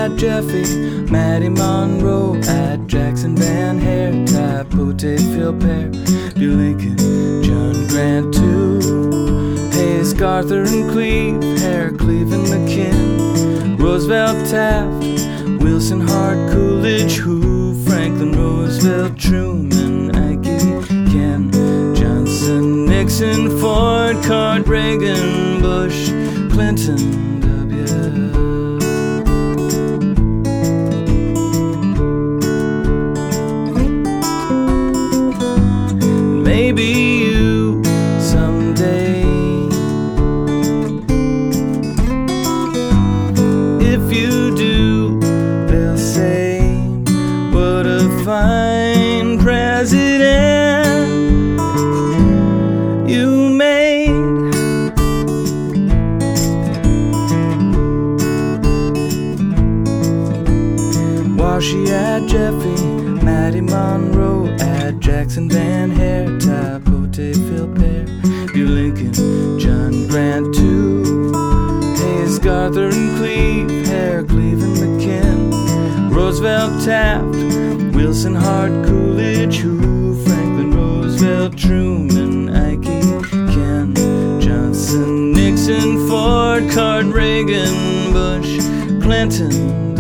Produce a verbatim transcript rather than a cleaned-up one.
Ad Jeffy, Maddie Monroe, Ad Jackson, Van Hare, Ty Pote, Phil Pear, Bill Lincoln, John Grant too, Hayes, Garther and Cleve, Hare, Cleveland, McKinn, Roosevelt, Taft, Wilson, Hart, Coolidge, Who, Franklin, Roosevelt, Truman, Ike, Ken, Johnson, Nixon, Ford, Card, Reagan, Bush, Clinton, W. Maybe you someday, if you do, they'll say, what a fine president you made. Washy, Ad Jeffy, Maddie Monroe, Ad Jackson, Van Hare, Ty Pote, Phil Pear, Bill Lincoln, John Grant too, Hayes, Garther and Cleve, Hare, Cleveland, McKinn, Roosevelt, Taft, Wilson, Hart, Coolidge, Who, Franklin, Roosevelt, Truman, Ike, Ken, Johnson, Nixon, Ford, Card, Reagan, Bush, Clinton,